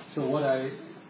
So what I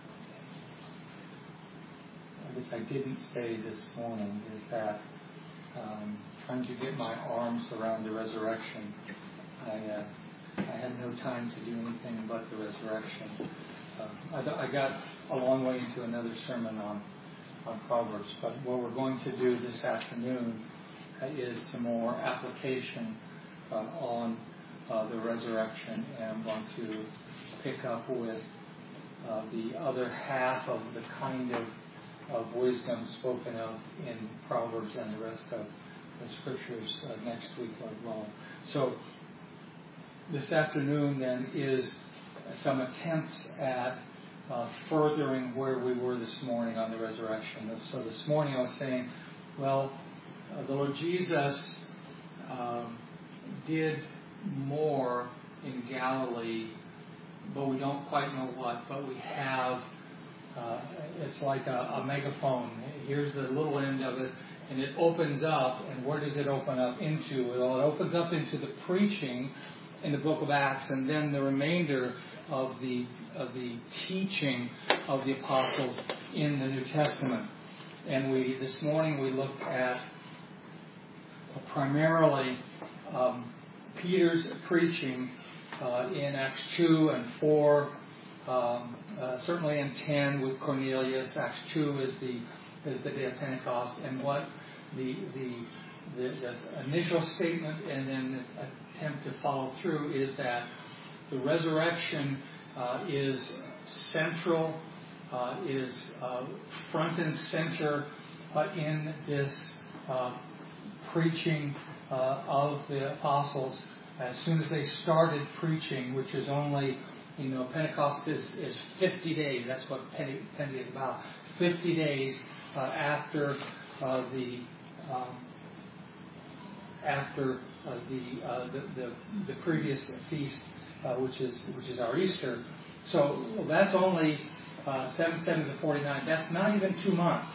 guess I didn't say this morning is that trying to get my arms around the resurrection, I had no time to do anything but the resurrection. I got a long way into another sermon on Proverbs, but what we're going to do this afternoon is some more application on the resurrection, and I'm going to pick up with the other half of the kind of wisdom spoken of in Proverbs and the rest of the scriptures next week, Lord willing. So this afternoon then is some attempts at furthering where we were this morning on the resurrection. So this morning I was saying, well, the Lord Jesus did more in Galilee, but we don't quite know what, but we have, it's like a megaphone. Here's the little end of it, and it opens up, and where does it open up into? Well, it opens up into the preaching in the book of Acts, and then the remainder of the teaching of the apostles in the New Testament. And this morning we looked at primarily Peter's preaching in Acts 2 and 4, certainly in 10 with Cornelius. Acts 2 is the day of Pentecost, and what the initial statement and then attempt to follow through is that the resurrection is central, is front and center in this preaching of the apostles. As soon as they started preaching, which is only, Pentecost is 50 days. That's what Pentecost is about. 50 days after the previous feast, which is our Easter. So that's only 7 to 49. That's not even 2 months.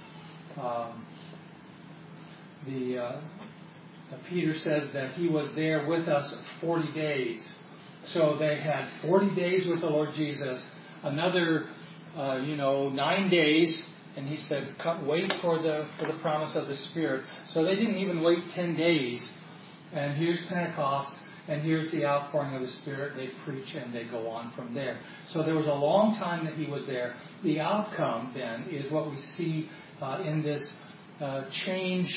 Peter says that he was there with us 40 days. So they had 40 days with the Lord Jesus, another 9 days, and he said, wait for the promise of the Spirit. So they didn't even wait 10 days. And here's Pentecost, and here's the outpouring of the Spirit. They preach and they go on from there. So there was a long time that he was there. The outcome then is what we see in this changed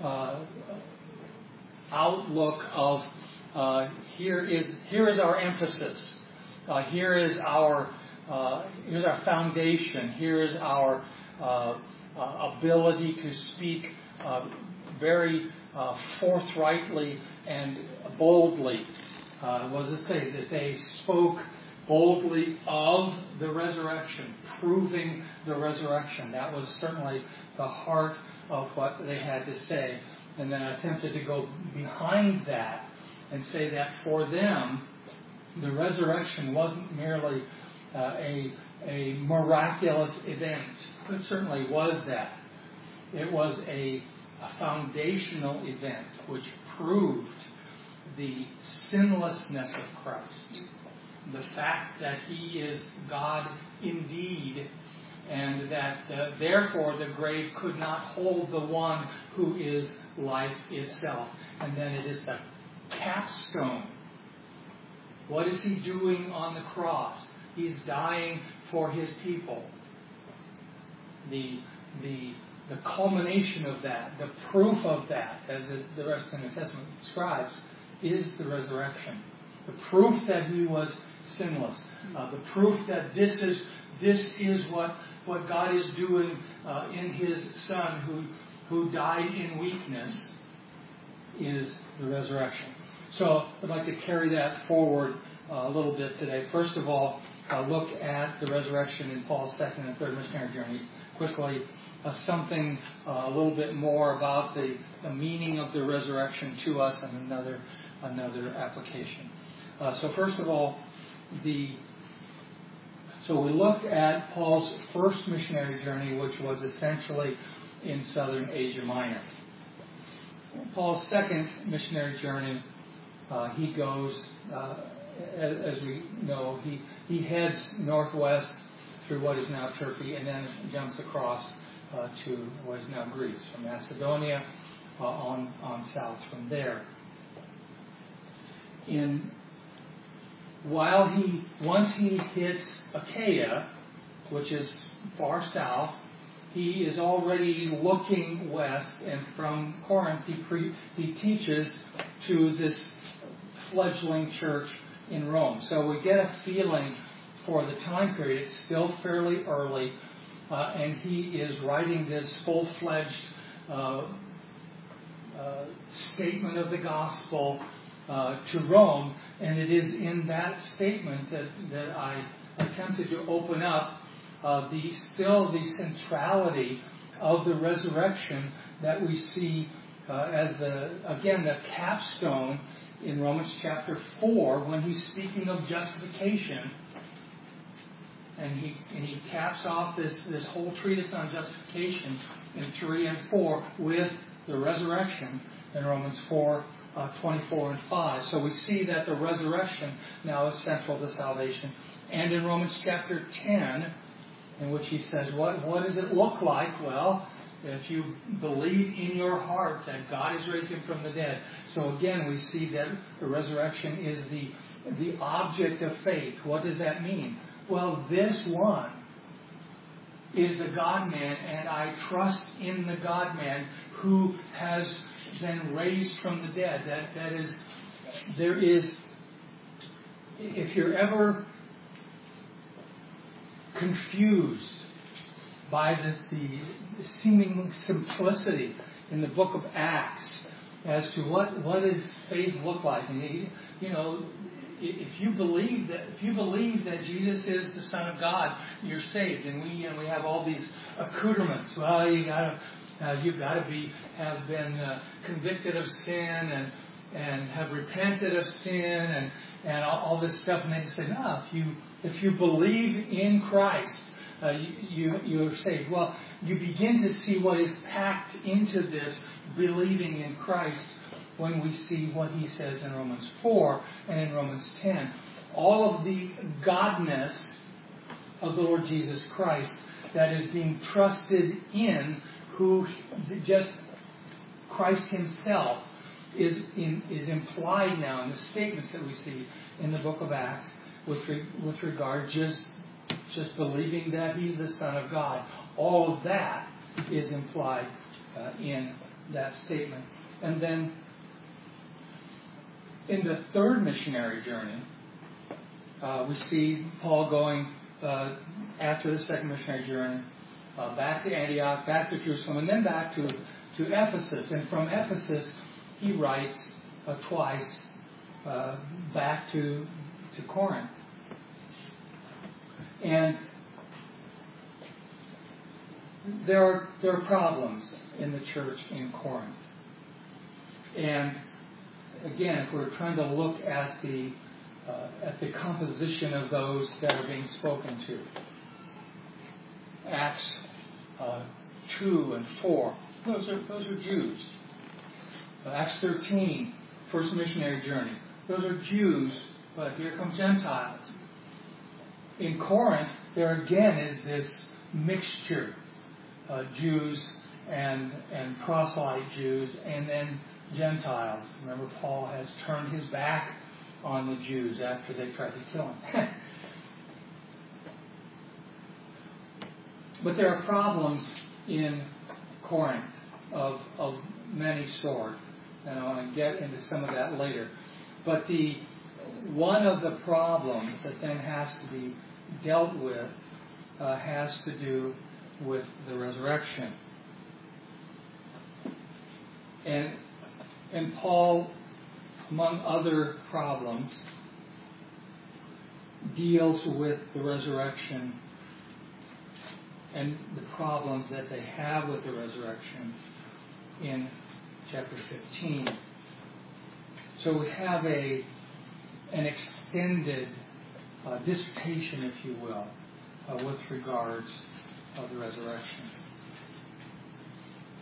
outlook of here is our emphasis. Here's our foundation. Here is our ability to speak very forthrightly and boldly. What does it say? That they spoke boldly of the resurrection, proving the resurrection. That was certainly the heart of what they had to say. And then I attempted to go behind that and say that for them, the resurrection wasn't merely a miraculous event. It certainly was that. It was a foundational event which proved the sinlessness of Christ. The fact that He is God indeed, and that therefore the grave could not hold the one who is life itself. And then it is the capstone. What is He doing on the cross? He's dying for His people. The culmination of that, the proof of that, as the rest of the New Testament describes, is the resurrection. The proof that He was sinless. The proof that this is what God is doing in His Son who died in weakness, is the resurrection. So I'd like to carry that forward a little bit today. First of all, look at the resurrection in Paul's second and third missionary journeys. Quickly, something a little bit more about the meaning of the resurrection to us, and another application. So first of all, so we looked at Paul's first missionary journey, which was essentially in southern Asia Minor. Paul's second missionary journey, he goes as we know, he heads northwest through what is now Turkey and then jumps across to what is now Greece, from Macedonia on south from there. Once he hits Achaia, which is far south, he is already looking west, and from Corinth he teaches to this fledgling church in Rome. So we get a feeling for the time period. It's still fairly early, and he is writing this full-fledged statement of the gospel to Rome, and it is in that statement that I attempted to open up the centrality of the resurrection that we see as the capstone in Romans chapter 4 when he's speaking of justification. And he caps off this whole treatise on justification in 3 and 4 with the resurrection in Romans 4, 24 and 5. So we see that the resurrection now is central to salvation. And in Romans chapter 10, in which he says, what does it look like? Well, if you believe in your heart that God has raised him from the dead. So again, we see that the resurrection is the object of faith. What does that mean? Well, this one is the God-man, and I trust in the God-man who has been raised from the dead. There is, if you're ever confused by the seeming simplicity in the book of Acts as to what does faith look like, and if you believe that Jesus is the Son of God, you're saved. And we have all these accoutrements. Well, you've got to have been convicted of sin and have repented of sin and all this stuff. And they just say, no, if you believe in Christ, you're saved. Well, you begin to see what is packed into this believing in Christ when we see what he says in Romans 4 and in Romans 10. All of the godness of the Lord Jesus Christ that is being trusted in, who just Christ himself is implied now in the statements that we see in the book of Acts with regard just believing that he's the Son of God. All of that is implied in that statement. And then in the third missionary journey, we see Paul going after the second missionary journey back to Antioch, back to Jerusalem, and then back to Ephesus. And from Ephesus, he writes twice back to Corinth. And there are problems in the church in Corinth. And again, if we're trying to look at the composition of those that are being spoken to, Acts 2 and 4, those are Jews. Acts 13, first missionary journey, those are Jews, but here come Gentiles. In Corinth, there again is this mixture, Jews and proselyte Jews, and then Gentiles. Remember, Paul has turned his back on the Jews after they tried to kill him. But there are problems in Corinth of many sort, and I want to get into some of that later. But one of the problems that then has to be dealt with has to do with the resurrection. And Paul, among other problems, deals with the resurrection and the problems that they have with the resurrection in chapter 15. So we have an extended dissertation, if you will, with regards of the resurrection.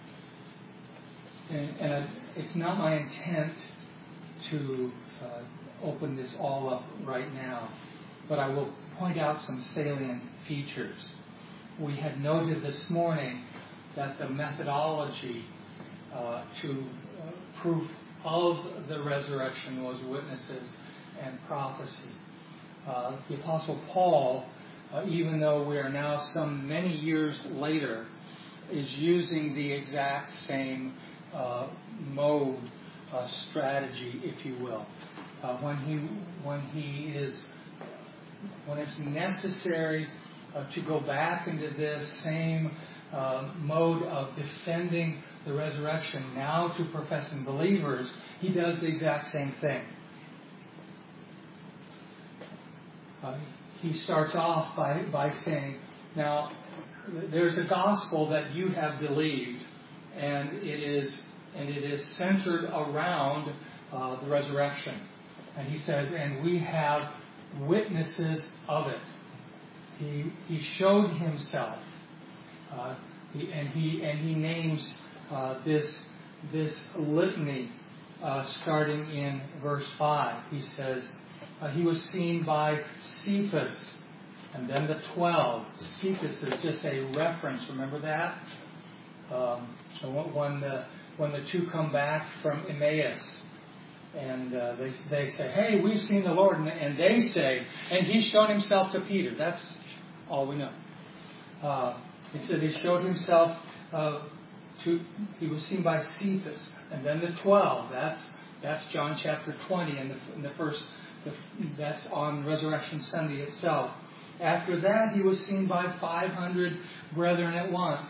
And it's not my intent to open this all up right now, but I will point out some salient features. We had noted this morning that the methodology to proof of the resurrection was witnesses and prophecy. The Apostle Paul, even though we are now some many years later, is using the exact same mode, strategy, if you will. When it's necessary to go back into this same mode of defending the resurrection now to professing believers, he does the exact same thing. He starts off by saying, now, there's a gospel that you have believed, and it is centered around the resurrection. And he says, and we have witnesses of it. He showed himself, and he names this litany starting in verse 5. He says, he was seen by Cephas, and then the 12. Cephas is just a reference. Remember that? When the two come back from Emmaus, and they say, "Hey, we've seen the Lord," and they say, "And He's shown Himself to Peter." That's all we know. He said He showed Himself He was seen by Cephas, and then the 12. That's John chapter 20, and the first. That's on Resurrection Sunday itself. After that, He was seen by 500 brethren at once.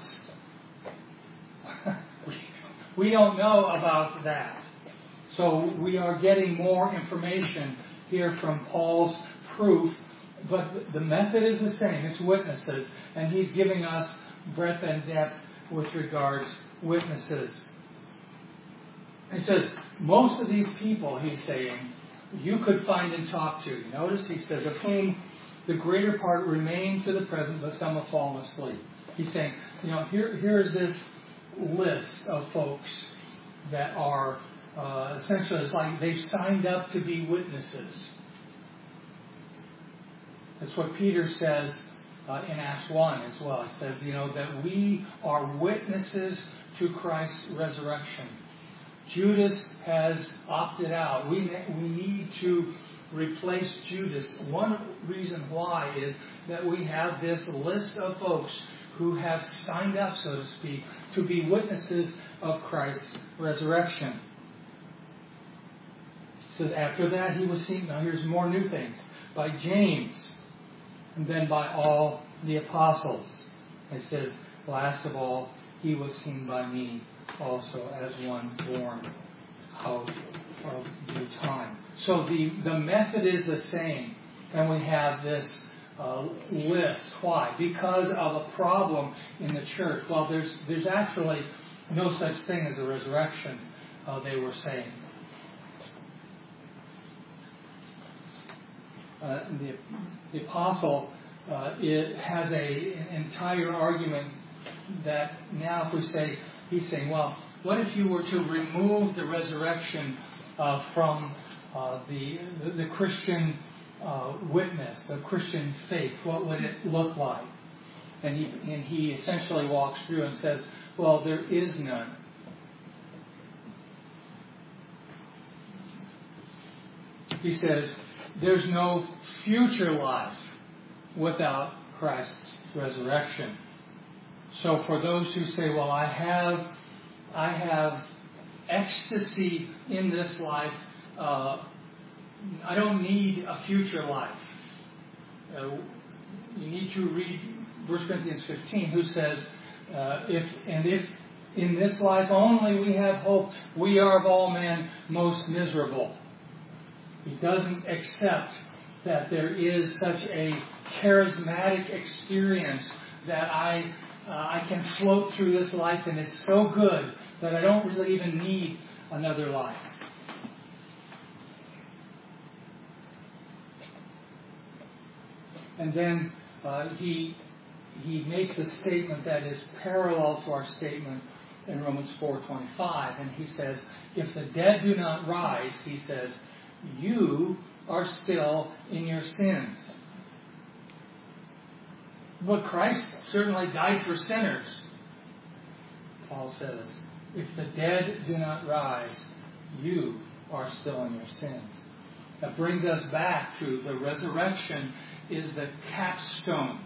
We don't know about that. So we are getting more information here from Paul's proof, but the method is the same. It's witnesses, and he's giving us breadth and depth with regards witnesses. He says, most of these people, he's saying, you could find and talk to. Notice he says, of whom the greater part remain to the present, but some have fallen asleep. He's saying, here's this list of folks that are essentially, it's like they've signed up to be witnesses. That's what Peter says in Acts 1 as well. It says, that we are witnesses to Christ's resurrection. Judas has opted out. We need to replace Judas. One reason why is that we have this list of folks who have signed up, so to speak, to be witnesses of Christ's resurrection. It says, after that he was seen, now here's more new things, by James, and then by all the apostles. It says, last of all, he was seen by me also as one born out of due time. So the method is the same, and we have this list. Why? Because of a problem in the church. Well, there's actually no such thing as a resurrection, they were saying. The apostle it has an entire argument that now if we say, he's saying, well, what if you were to remove the resurrection from the Christian witness, the Christian faith? What would it look like? And he essentially walks through and says, well, there is none. He says, there's no future life without Christ's resurrection. So for those who say, well, I have ecstasy in this life, I don't need a future life. You need to read 1 Corinthians 15, who says, if in this life only we have hope, we are of all men most miserable. He doesn't accept that there is such a charismatic experience that I can float through this life and it's so good that I don't really even need another life. And then he makes a statement that is parallel to our statement in Romans 4:25, and he says, if the dead do not rise, he says, you are still in your sins. But Christ certainly died for sinners. Paul says, if the dead do not rise, you are still in your sins. That brings us back to the resurrection is the capstone.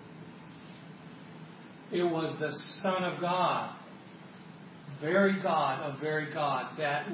It was the Son of God, very God of very God, that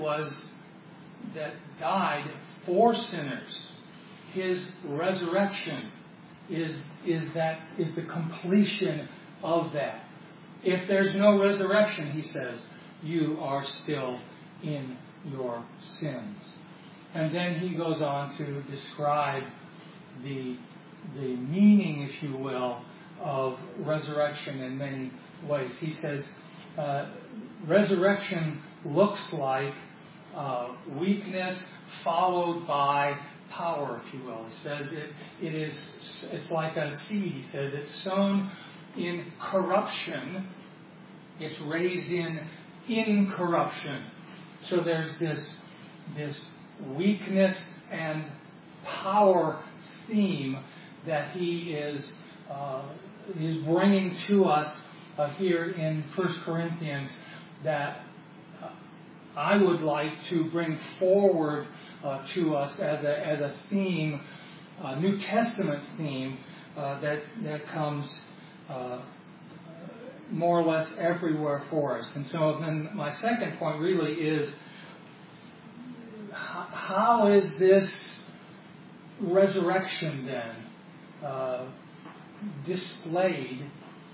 died for sinners. His resurrection is the completion of that. If there's no resurrection, he says, you are still in your sins. And then he goes on to describe the meaning, if you will, of resurrection in many ways. He says, resurrection looks like weakness followed by power, if you will. He says it's like a seed. He says it's sown in corruption. It's raised in incorruption. So there's this weakness and power theme that he is bringing to us here in 1 Corinthians that I would like to bring forward to us as a theme, a New Testament theme that comes more or less everywhere for us. And so then my second point really is, how is this resurrection then displayed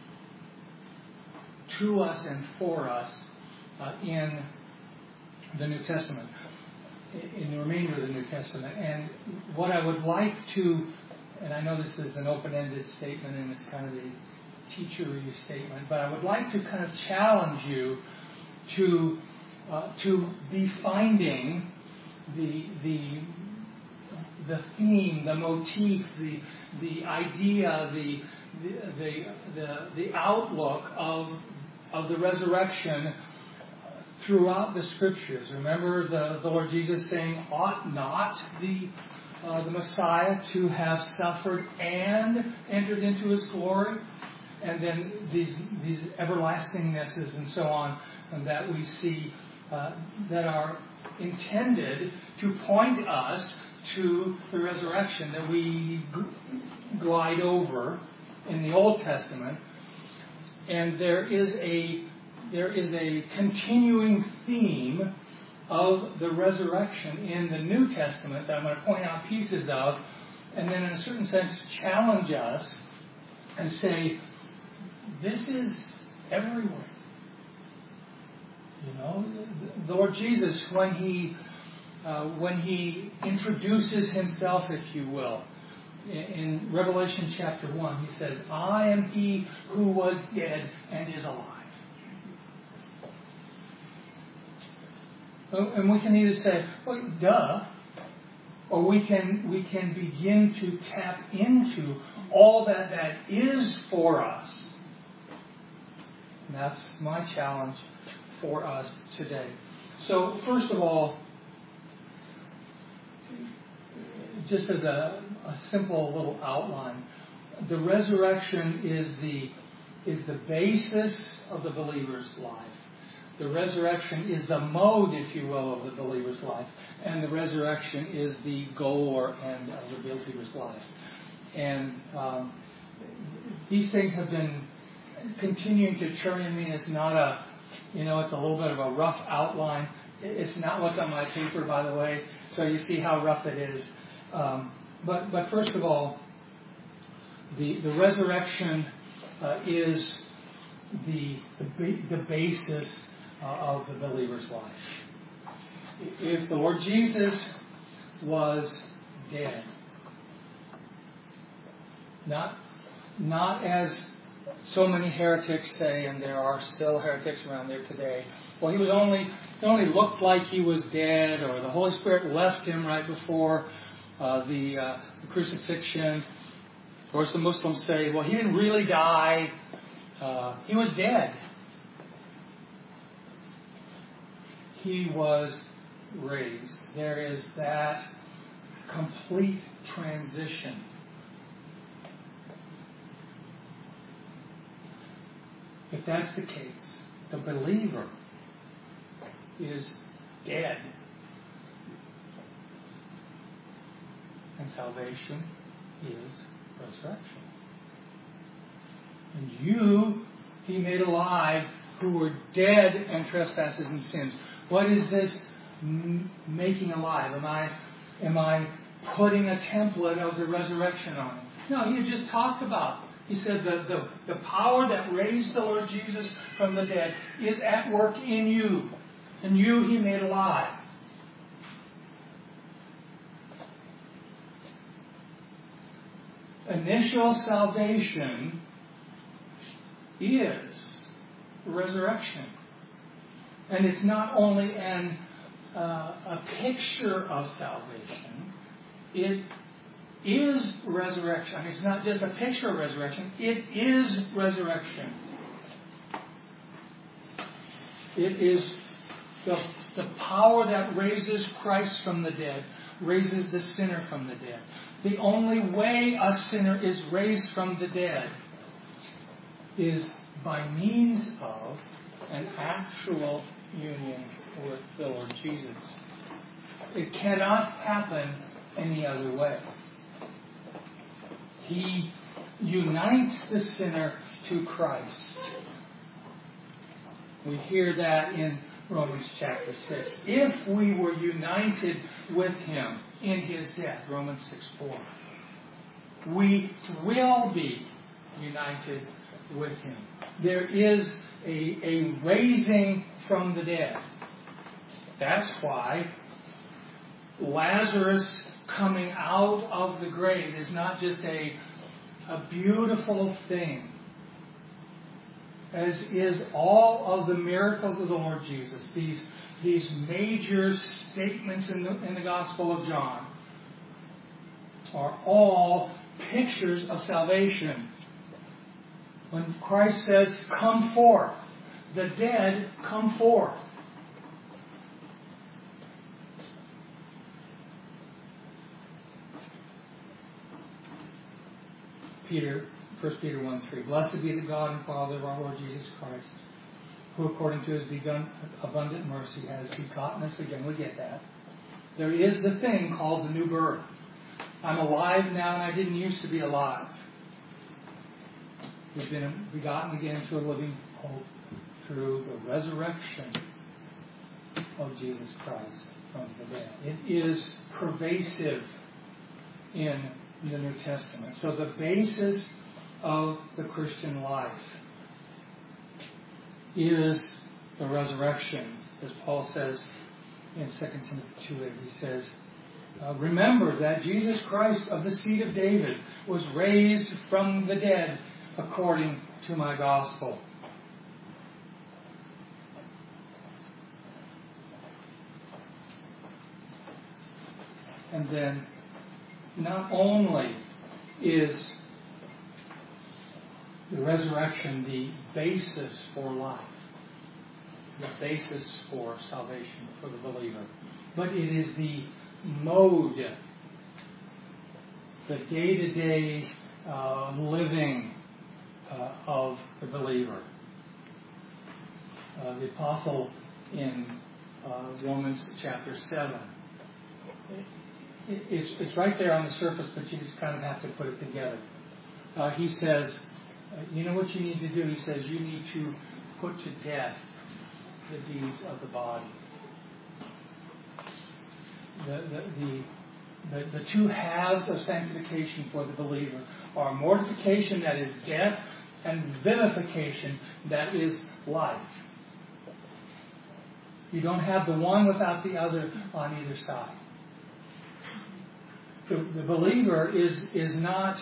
to us and for us in the New Testament, in the remainder of the New Testament? And what I would like to, and I know this is an open-ended statement and it's kind of a teachery statement, but I would like to kind of challenge you to be finding the theme, the motif, the idea, the outlook of the resurrection throughout the Scriptures. Remember the Lord Jesus saying, ought not the Messiah to have suffered and entered into his glory? And then these everlastingnesses and so on that we see that are intended to point us to the resurrection that we glide over in the Old Testament. And there is a continuing theme of the resurrection in the New Testament that I'm going to point out pieces of, and then in a certain sense challenge us and say, this is everywhere. You know, the Lord Jesus, when he introduces himself, if you will, in Revelation chapter 1, he says, I am he who was dead and is alive. And we can either say, well, duh, or we can begin to tap into all that is for us. And that's my challenge for us today. So, first of all, just as a simple little outline, the resurrection is the basis of the believer's life. The resurrection is the mode, if you will, of the believer's life. And the resurrection is the goal or end of the believer's life. And these things have been continuing to churn in me. It's not it's a little bit of a rough outline. It's not what's on my paper, by the way, so you see how rough it is. But first of all, the resurrection is the basis of the believer's life. If the Lord Jesus was dead, not as so many heretics say, and there are still heretics around there today. Well, he only looked like he was dead, or the Holy Spirit left him right before the crucifixion. Of course, the Muslims say, well, he didn't really die. He was dead. He was raised. There is that complete transition. If that's the case, the believer is dead. And salvation is resurrection. And you, He made alive who were dead in trespasses and sins. What is this making alive? Am I putting a template of the resurrection on it? No, He just talked about. He said the power that raised the Lord Jesus from the dead is at work in you. And you He made alive. Initial salvation is resurrection. And it's not only a picture of salvation, it is resurrection. I mean, it's not just a picture of resurrection, it is resurrection. It is the power that raises Christ from the dead, raises the sinner from the dead. The only way a sinner is raised from the dead is by means of an actual union with the Lord Jesus. It cannot happen any other way. He unites the sinner to Christ. We hear that in Romans chapter 6. If we were united with Him in His death, Romans 6:4, we will be united with Him. There is a raising from the dead. That's why Lazarus coming out of the grave is not just a beautiful thing, as is all of the miracles of the Lord Jesus. These major statements in the Gospel of John are all pictures of salvation. When Christ says, "Come forth," the dead come forth. Peter, 1 Peter 1:3. Blessed be the God and Father of our Lord Jesus Christ, who according to His abundant mercy has begotten us again. We get that. There is the thing called the new birth. I'm alive now and I didn't used to be alive. We've been begotten again to a living hope through the resurrection of Jesus Christ from the dead. It is pervasive in the New Testament. So the basis of the Christian life is the resurrection. As Paul says in 2 Timothy 2:8, he says, remember that Jesus Christ of the seed of David was raised from the dead according to my gospel. And then not only is the resurrection the basis for life, the basis for salvation for the believer, but it is the mode, the day-to-day living of the believer. The apostle in Romans chapter 7, it's right there on the surface, but you just kind of have to put it together. He says, you know what you need to do? He says, you need to put to death the deeds of the body. The two halves of sanctification for the believer are mortification, that is death, and vivification, that is life. You don't have the one without the other on either side. The believer is not,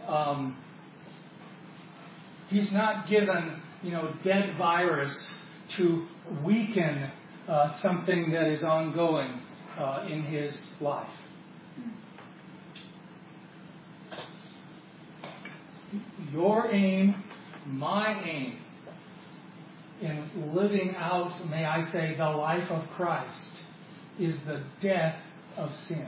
he's not given, dead virus to weaken something that is ongoing in his life. Your aim, my aim, in living out, may I say, the life of Christ, is the death of sin.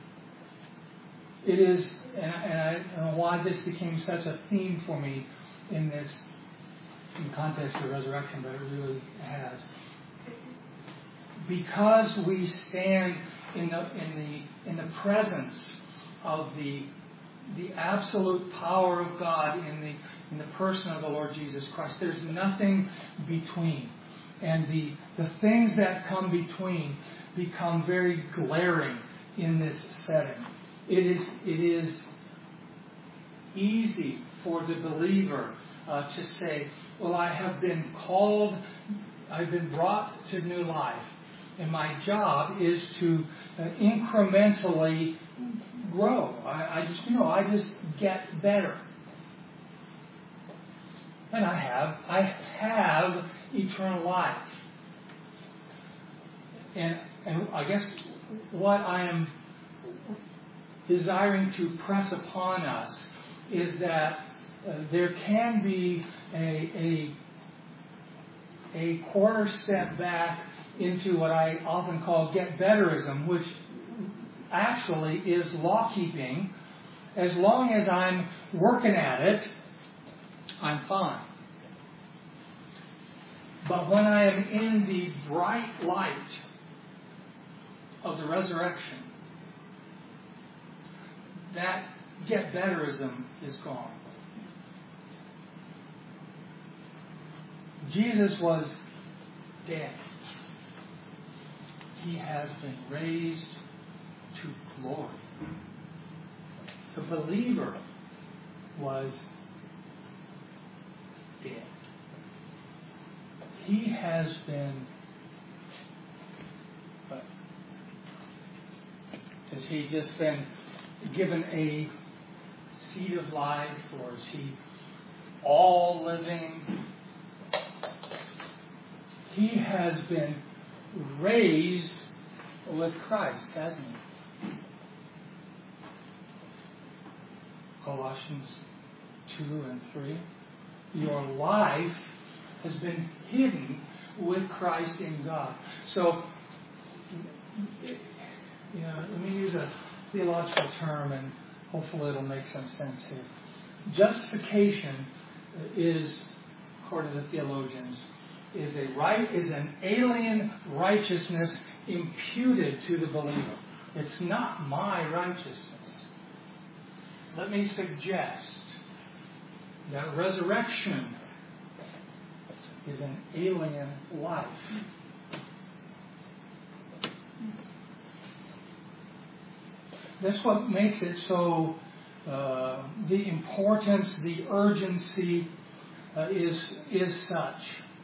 It is, and I don't know why this became such a theme for me in the context of resurrection, but it really has. Because we stand in the presence of the absolute power of God in the person of the Lord Jesus Christ, there's nothing between. And the things that come between become very glaring in this setting. It is easy for the believer to say, well, I have been called, I've been brought to new life, and my job is to incrementally grow. I just get better. And I have eternal life. And I guess what I am desiring to press upon us is that there can be a quarter step back into what I often call get-betterism, which actually is law-keeping. As long as I'm working at it, I'm fine. But when I am in the bright light of the resurrection, that get-betterism is gone. Jesus was dead. He has been raised to glory. The believer was dead. He has been, has he just been given a seed of life, or is he all living? He has been raised with Christ, hasn't he? Colossians 2 and 3. Your life has been hidden with Christ in God. So, let me use a theological term, and hopefully it'll make some sense here. Justification is, according to the theologians, is an alien righteousness imputed to the believer. It's not my righteousness. Let me suggest that resurrection is an alien life. That's what makes it so, the importance, the urgency is such.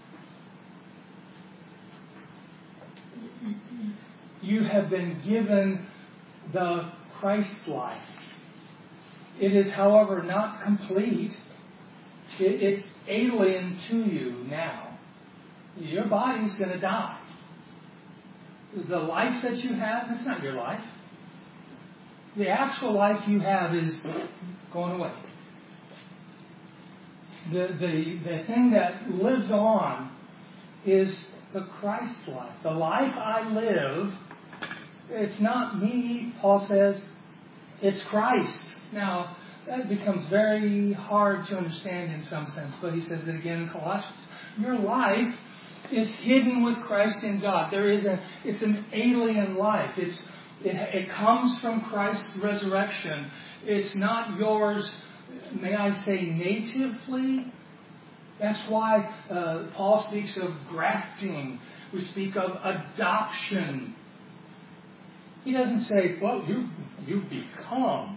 You have been given the Christ life. It is, however, not complete. It's alien to you now. Your body's going to die. The life that you have, that's not your life. The actual life you have is going away. The thing that lives on is the Christ life. The life I live, it's not me, Paul says, it's Christ. Now, that becomes very hard to understand in some sense, but he says it again in Colossians. Your life is hidden with Christ in God. It's an alien life. It comes from Christ's resurrection. It's not yours, may I say, natively. That's why Paul speaks of grafting. We speak of adoption. He doesn't say, well, you become.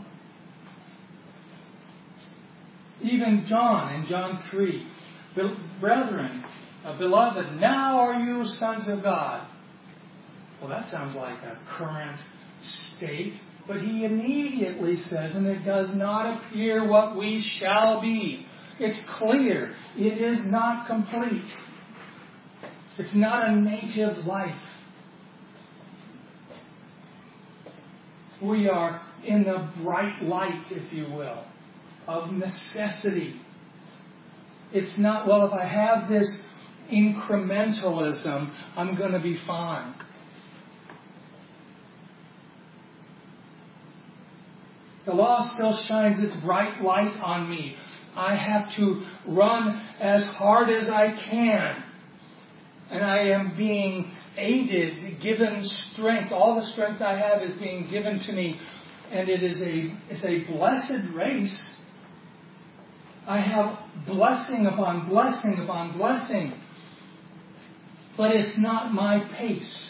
Even John, in John 3, brethren, beloved, now are you sons of God. Well, that sounds like a current state. But he immediately says, and it does not appear what we shall be. It's clear. It is not complete. It's not a native life. We are in the bright light, if you will, of necessity. It's not, well, if I have this incrementalism, I'm going to be fine. The law still shines its bright light on me. I have to run as hard as I can. And I am being aided, given strength. All the strength I have is being given to me. And it's a blessed race. I have blessing upon blessing upon blessing. But it's not my pace.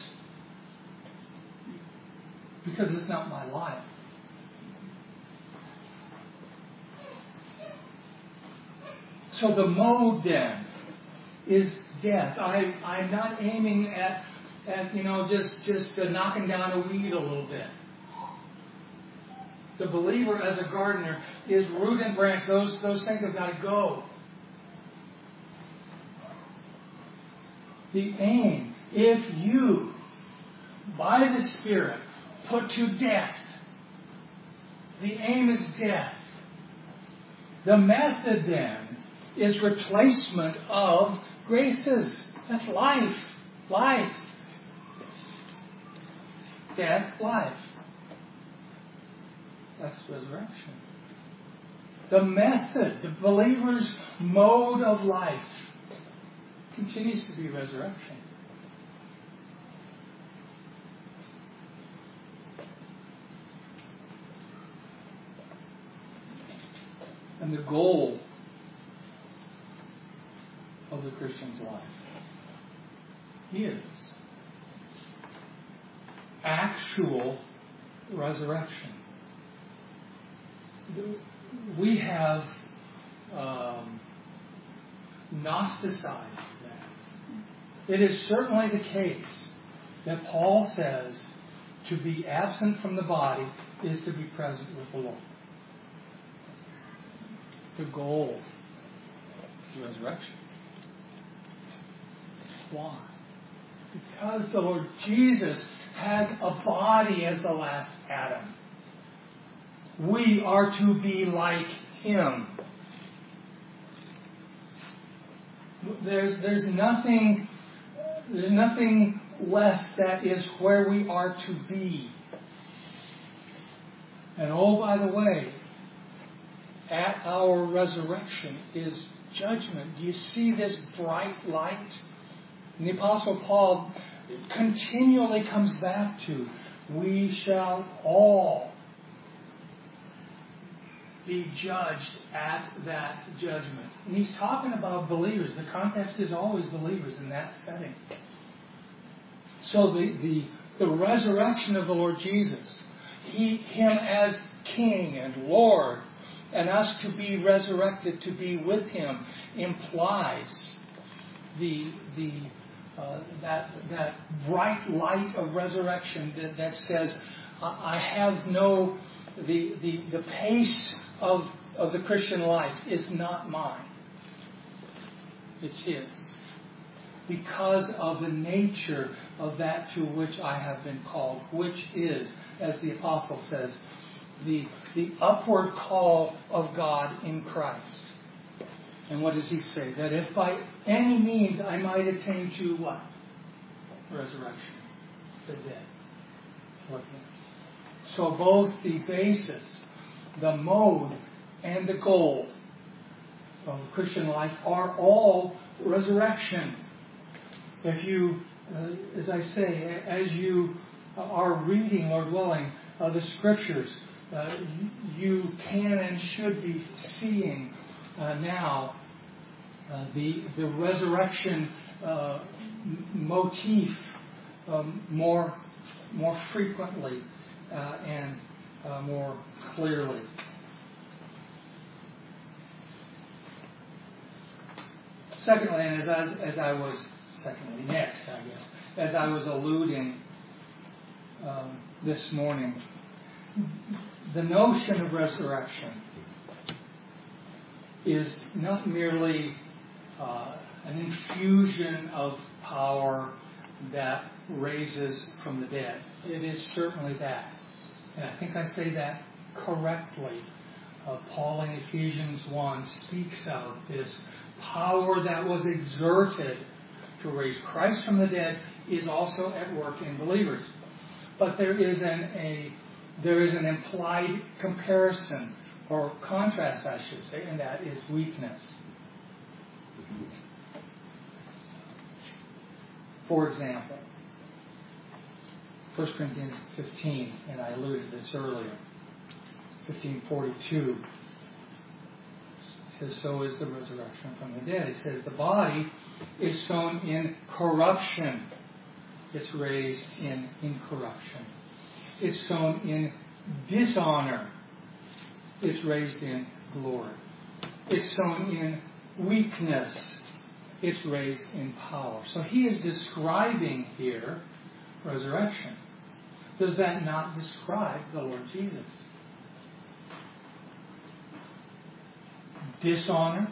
Because it's not my life. So the mode then is death. I'm not aiming at just knocking down a weed a little bit. The believer as a gardener is root and branch. Those things have got to go. The aim, if you, by the Spirit, put to death, the aim is death. The method then is replacement of graces. That's life. Life. Death, life. That's resurrection. The method, the believer's mode of life, continues to be resurrection. And the goal of the Christian's life is actual resurrection. We have Gnosticized that. It is certainly the case that Paul says to be absent from the body is to be present with the Lord. The goal is resurrection. Why? Because the Lord Jesus has a body as the last Adam. We are to be like Him. There's nothing less that is where we are to be. And oh, by the way, at our resurrection is judgment. Do you see this bright light? And the Apostle Paul continually comes back to, we shall all be judged at that judgment. And he's talking about believers. The context is always believers in that setting. So the resurrection of the Lord Jesus, Him as King and Lord, and us to be resurrected, to be with Him, implies that bright light of resurrection that says, I have no, the pace of the Christian life is not mine. It's His. Because of the nature of that to which I have been called, which is, as the Apostle says, the upward call of God in Christ. And what does he say? That if by any means I might attain to what? Resurrection. The dead. So both the basis, the mode, and the goal of Christian life are all resurrection. If you, as I say, as you are reading, Lord willing, the Scriptures, you can and should be seeing now the resurrection motif more frequently and more clearly. Secondly, and as I was alluding this morning, the notion of resurrection is not merely an infusion of power that raises from the dead. It is certainly that. And I think I say that correctly. Paul in Ephesians 1 speaks of this power that was exerted to raise Christ from the dead is also at work in believers. But there is a there is an implied comparison, or contrast, I should say, and that is weakness. For example, 1 Corinthians 15, and I alluded to this earlier, 15:42. It says, so is the resurrection from the dead. It says, the body is sown in corruption. It's raised in incorruption. It's sown in dishonor. It's raised in glory. It's sown in weakness. It's raised in power. So he is describing here resurrection. Does that not describe the Lord Jesus? Dishonor,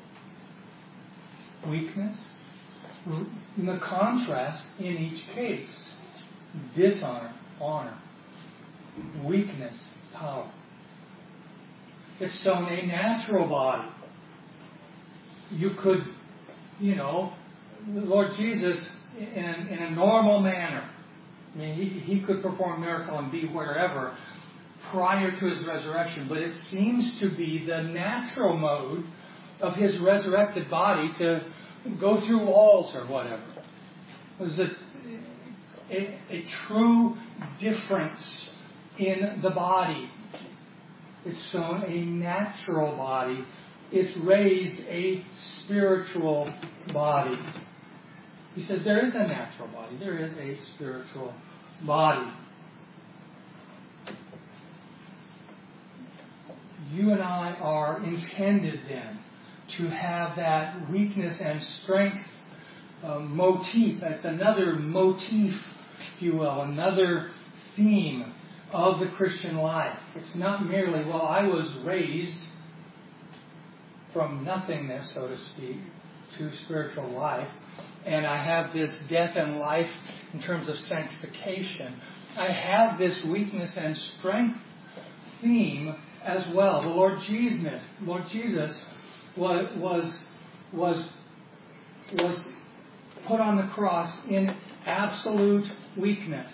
weakness. The contrast in each case: dishonor, honor; weakness, power. It's sown a natural body. You could, the Lord Jesus, in a normal manner, I mean, he could perform a miracle and be wherever prior to his resurrection, but it seems to be the natural mode of his resurrected body to go through walls or whatever. There's a true difference in the body. It's sown a natural body. It's raised a spiritual body. He says there is a natural body. There is a spiritual body. You and I are intended then to have that weakness and strength motif. That's another motif, if you will, another theme of the Christian life. It's not merely, well, I was raised from nothingness, so to speak, to spiritual life, and I have this death and life in terms of sanctification. I have this weakness and strength theme as well. The Lord Jesus was put on the cross in absolute weakness.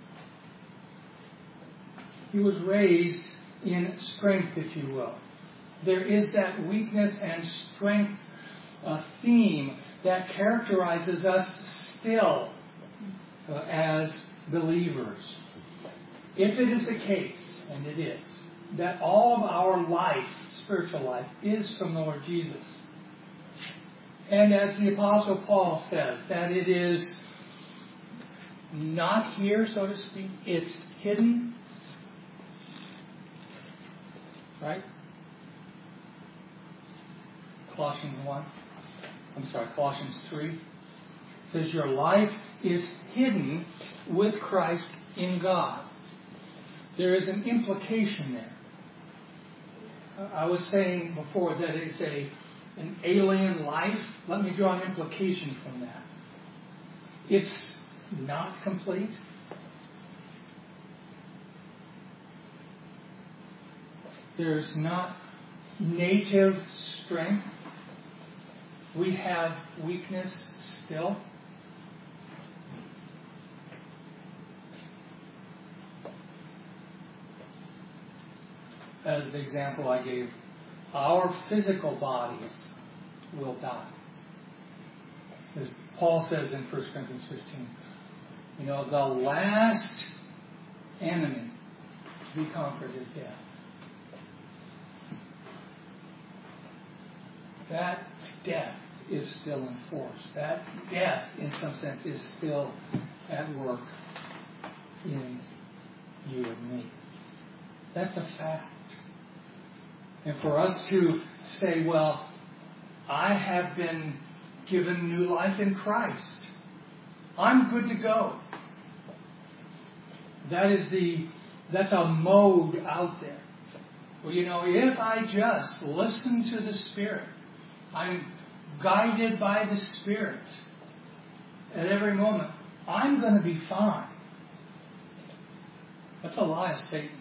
He was raised in strength, if you will. There is that weakness and strength theme that characterizes us still as believers. If it is the case, and it is, that all of our life, spiritual life, is from the Lord Jesus. And as the Apostle Paul says, that it is not here, so to speak, it's hidden. Right? Colossians 3 says your life is hidden with Christ in God. There is an implication there. I was saying before that it's an alien life. Let me draw an implication from that. It's not complete. There's not native strength. We have weakness still. As the example I gave, our physical bodies will die. As Paul says in 1 Corinthians 15, the last enemy to be conquered is death. That death is still in force. That death, in some sense, is still at work in you and me. That's a fact. And for us to say, well, I have been given new life in Christ. I'm good to go. That's a mode out there. Well, if I just listen to the Spirit, I'm guided by the Spirit at every moment, I'm going to be fine. That's a lie of Satan.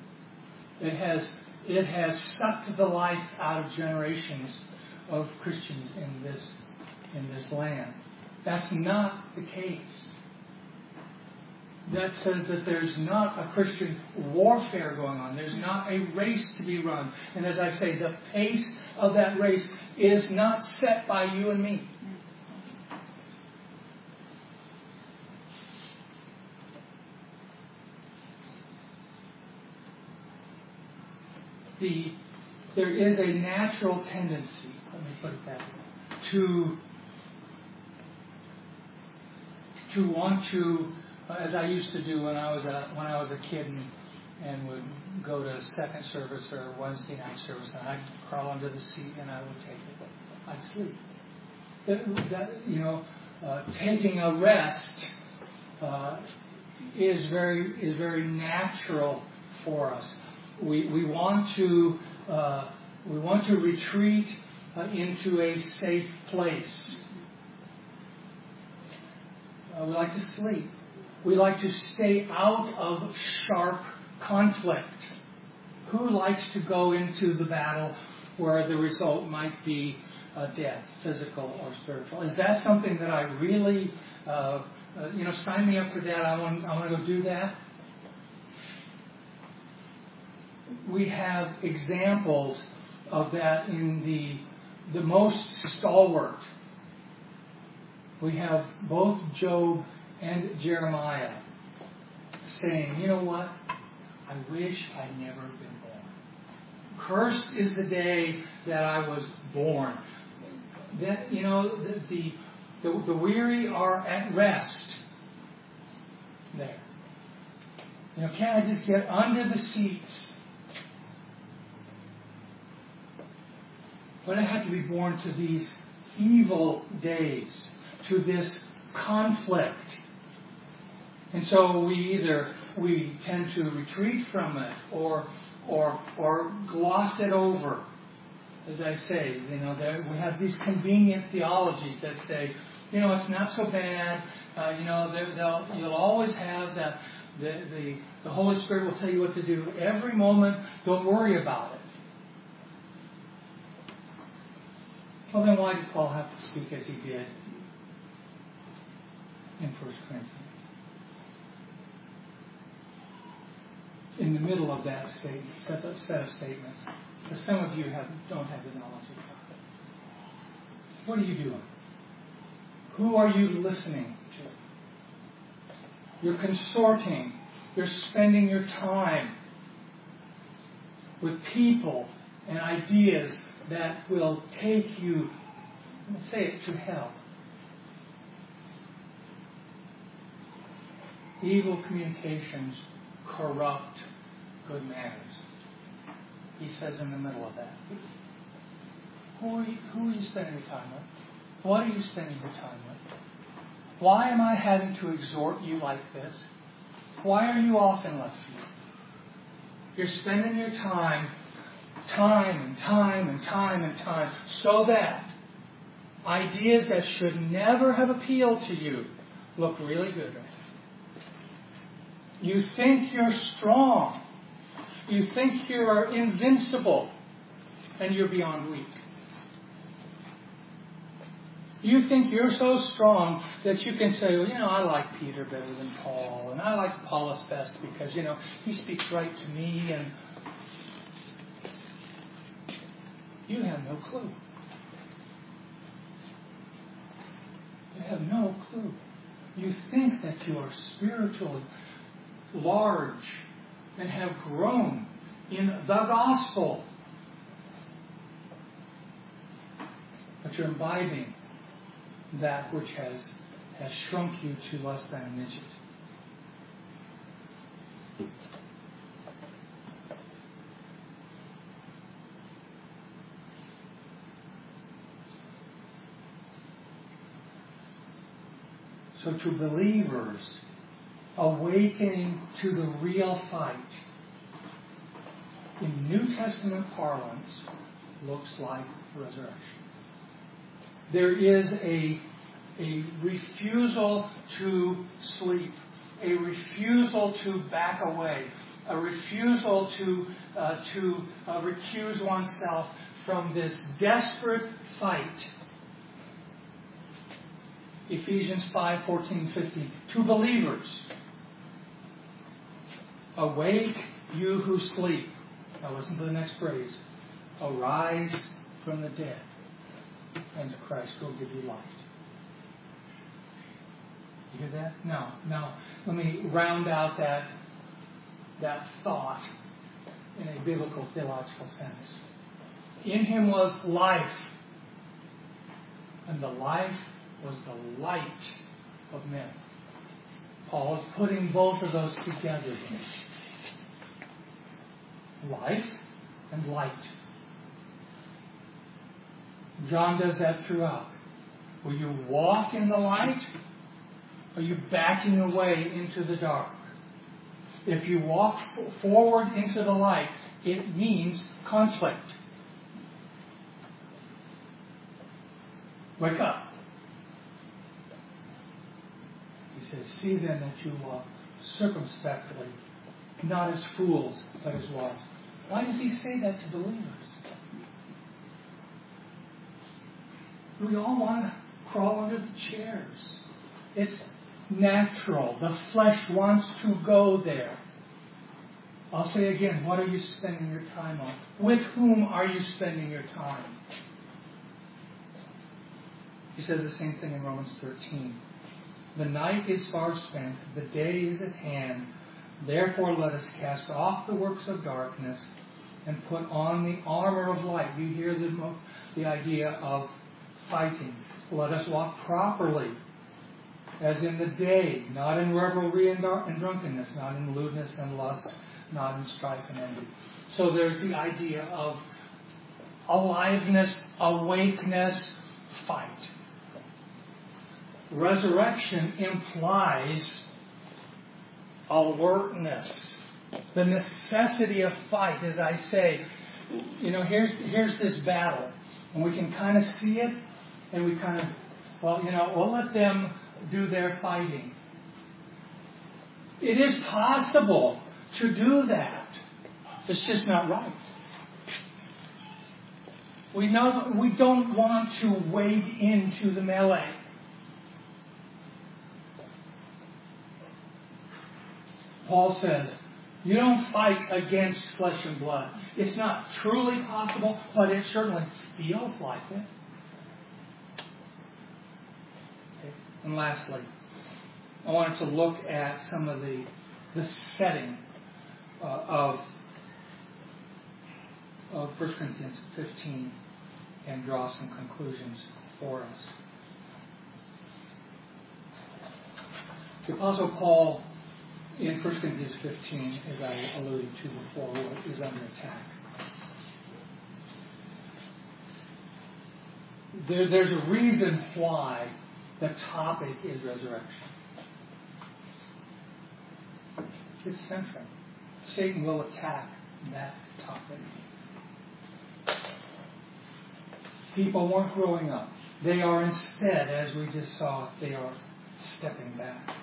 It has sucked the life out of generations of Christians in this land. That's not the case. that says that there's not a Christian warfare going on. There's not a race to be run. And as I say, the pace of that race is not set by you and me. There is a natural tendency, let me put it that way, to want to, as I used to do when I was a kid and would go to second service or Wednesday night service, and I'd crawl under the seat and I would take it. I'd sleep. Taking a rest is very natural for us. We want to retreat into a safe place. We like to sleep. We like to stay out of sharp conflict. Who likes to go into the battle where the result might be death, physical or spiritual? Is that something that I really, sign me up for that? I want to go do that. We have examples of that in the most stalwart. We have both Job and Jeremiah saying, you know what? I wish I'd never been born. Cursed is the day that I was born. That, the weary are at rest there. Can't I just get under the seats? But I had to be born to these evil days, to this conflict. And so we tend to retreat from it or gloss it over. As I say, we have these convenient theologies that say, it's not so bad. You'll always have that. The Holy Spirit will tell you what to do every moment. Don't worry about it. Well, then why did Paul have to speak as he did in 1 Corinthians? In the middle of that statement, set of statements. So some of you don't have the knowledge of God. What are you doing? Who are you listening to? You're consorting. You're spending your time with people and ideas that will take you, let's say it, to hell. Evil communications corrupt good manners. He says in the middle of that. Who are you spending your time with? What are you spending your time with? Why am I having to exhort you like this? Why are you off in left field? You're spending your time, so that ideas that should never have appealed to you look really good. You think you're strong. You think you're invincible. And you're beyond weak. You think you're so strong that you can say, well, I like Peter better than Paul. And I like Apollos best because, he speaks right to me. And you have no clue. You have no clue. You think that you are spiritually large and have grown in the gospel. But you're imbibing that which has shrunk you to less than a midget. So to believers, awakening to the real fight in New Testament parlance looks like resurrection. There is a refusal to sleep, a refusal to back away, a refusal to recuse oneself from this desperate fight. Ephesians 5:14-15. To believers, Awake, you who sleep. Now listen to the next phrase. Arise from the dead, and Christ will give you light. You hear that? Now, let me round out that thought in a biblical theological sense. In him was life, and the life was the light of men. Paul is putting both of those together. Life and light. John does that throughout. Will you walk in the light? Or are you backing away into the dark? If you walk forward into the light, it means conflict. Wake up. He says, see then that you walk circumspectly, not as fools, but as wise. Why does he say that to believers? We all want to crawl under the chairs. It's natural. The flesh wants to go there. I'll say again, what are you spending your time on? With whom are you spending your time? He says the same thing in Romans 13. The night is far spent, the day is at hand. Therefore let us cast off the works of darkness and put on the armor of light. You hear the idea of fighting. Let us walk properly, as in the day, not in revelry and drunkenness, not in lewdness and lust, not in strife and envy. So there's the idea of aliveness, awakeness, fight. Resurrection implies alertness, the necessity of fight. As I say, here's this battle, and we can kind of see it, and we kind of, we'll let them do their fighting. It is possible to do that. It's just not right. We know we don't want to wade into the melee. Paul says, you don't fight against flesh and blood. It's not truly possible, but it certainly feels like it. Okay. And lastly, I wanted to look at some of the setting of 1 Corinthians 15 and draw some conclusions for us. The Apostle Paul, in 1 Corinthians 15, as I alluded to before, is under attack. There's a reason why the topic is resurrection. It's central. Satan will attack that topic. People weren't growing up. They are instead, as we just saw, they are stepping back.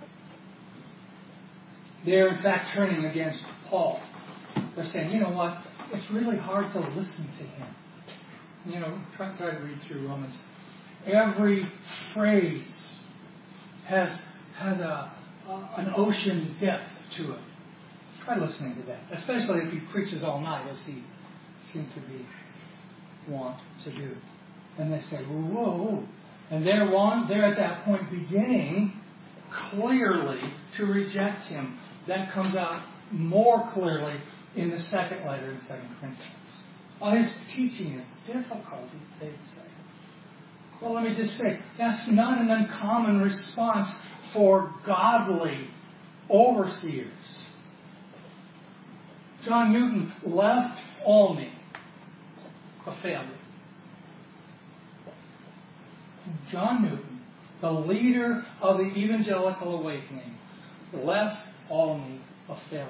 They're in fact turning against Paul. They're saying, you know what, it's really hard to listen to him. Try to read through Romans. Every phrase has an ocean depth to it. Try listening to that, especially if he preaches all night, as he seemed to be want to do. And they say, whoa. And they're at that point beginning clearly to reject him. That comes out more clearly in the second letter in 2 Corinthians. His teaching is difficult, they'd say. Well, let me just say, that's not an uncommon response for godly overseers. John Newton left Olney a failure. John Newton, the leader of the evangelical awakening, left Olney a failure.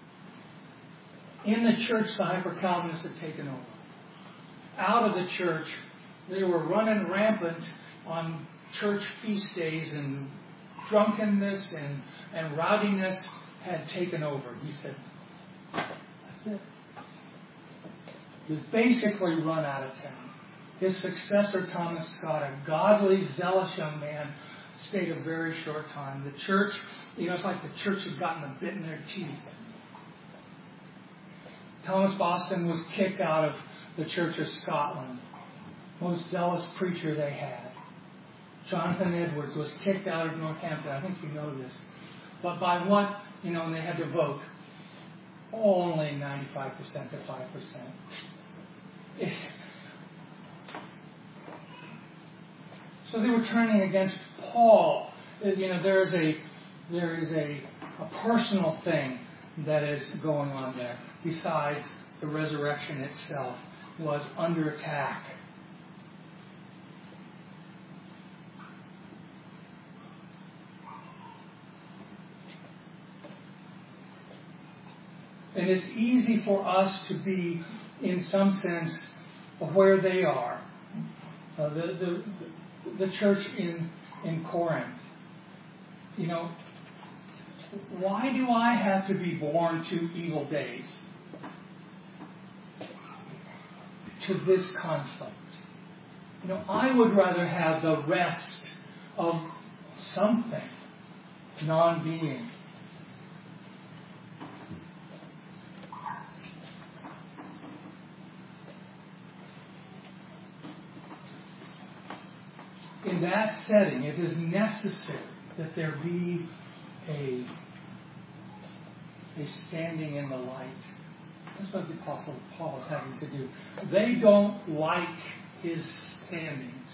In the church, the hyper-Calvinists had taken over. Out of the church, they were running rampant on church feast days, and drunkenness and rowdiness had taken over. He said, that's it. He was basically run out of town. His successor, Thomas Scott, a godly, zealous young man, stayed a very short time. The church, it's like the church had gotten a bit in their teeth. Thomas Boston was kicked out of the Church of Scotland. Most zealous preacher they had. Jonathan Edwards was kicked out of Northampton. I think you know this. But by what? And they had to vote. Only 95% to 5%. So they were turning against Paul. There is a personal thing that is going on there. Besides, the resurrection itself was under attack. And it's easy for us to be, in some sense, where they are. The church in Corinth. Why do I have to be born to evil days? To this conflict. I would rather have the rest of something, non-being. In that setting, it is necessary that there be a standing in the light. That's what the Apostle Paul is having to do. They don't like his standings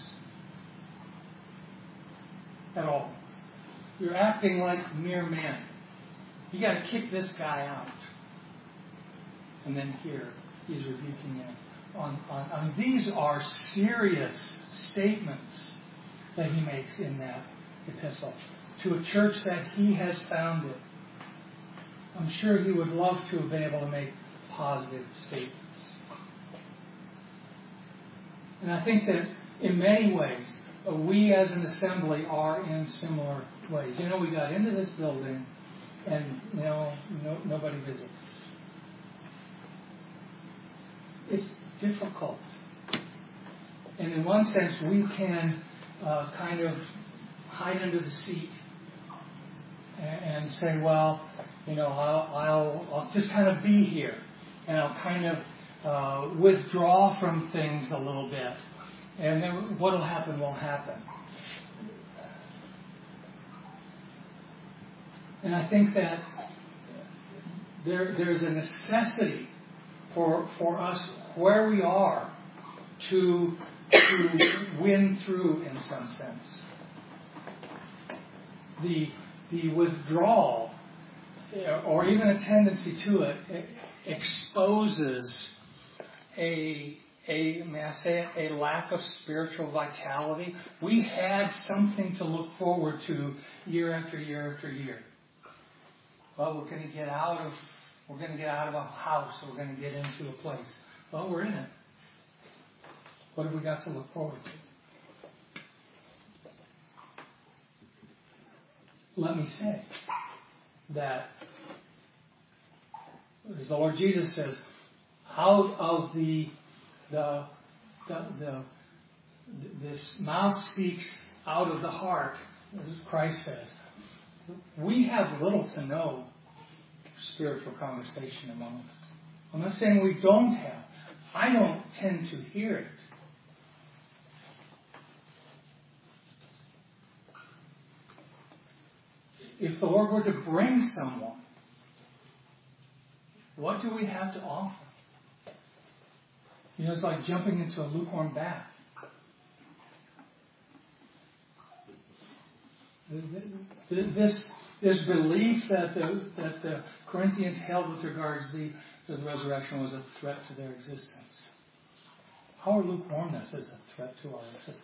at all. You're acting like mere men. You got to kick this guy out. And then here, he's rebuking them. These are serious statements that he makes in that epistle to a church that he has founded. I'm sure he would love to have been able to make positive statements. And I think that in many ways, we as an assembly are in similar ways. We got into this building and, nobody visits. It's difficult. And in one sense, we can kind of hide under the seat and say, well, I'll just kind of be here, and I'll kind of withdraw from things a little bit, and then what will happen will happen. And I think that there's a necessity for us where we are to win through in some sense. The withdrawal, or even a tendency to it exposes may I say it, a lack of spiritual vitality. We had something to look forward to year after year after year. Well, we're going to get out of a house, or we're going to get into a place. Well, we're in it. What have we got to look forward to? Let me say that, as the Lord Jesus says, out of this mouth speaks out of the heart, as Christ says. We have little to no spiritual conversation among us. I'm not saying we don't have. I don't tend to hear it. If the Lord were to bring someone, what do we have to offer? It's like jumping into a lukewarm bath. This belief that the Corinthians held with regards to the resurrection was a threat to their existence. Our lukewarmness is a threat to our existence.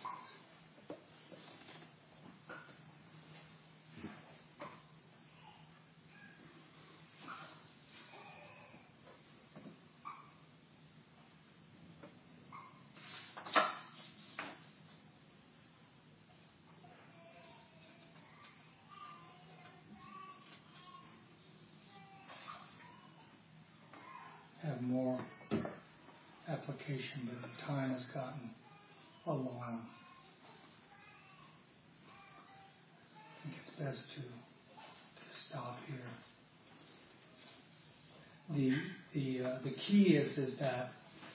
Have more application, but the time has gotten along. I think it's best to stop here. the key is that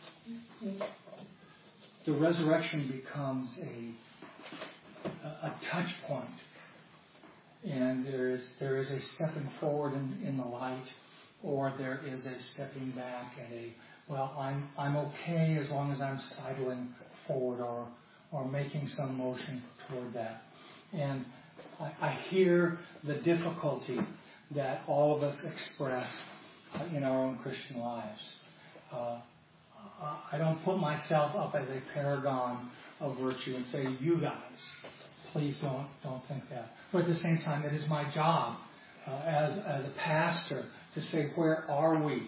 the resurrection becomes a touch point, and there is a stepping forward in the light, or there is a stepping back and I'm okay as long as I'm sidling forward or making some motion toward that. And I hear the difficulty that all of us express in our own Christian lives. I don't put myself up as a paragon of virtue and say, you guys, please don't think that. But at the same time, it is my job as a pastor to say, where are we?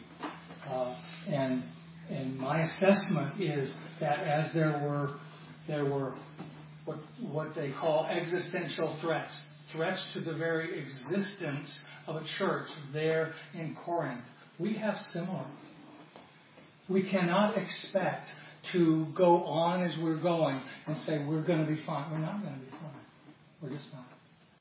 And my assessment is that as there were what they call existential threats to the very existence of a church there in Corinth, we have similar. We cannot expect to go on as we're going and say we're going to be fine. We're not going to be fine. We're just not.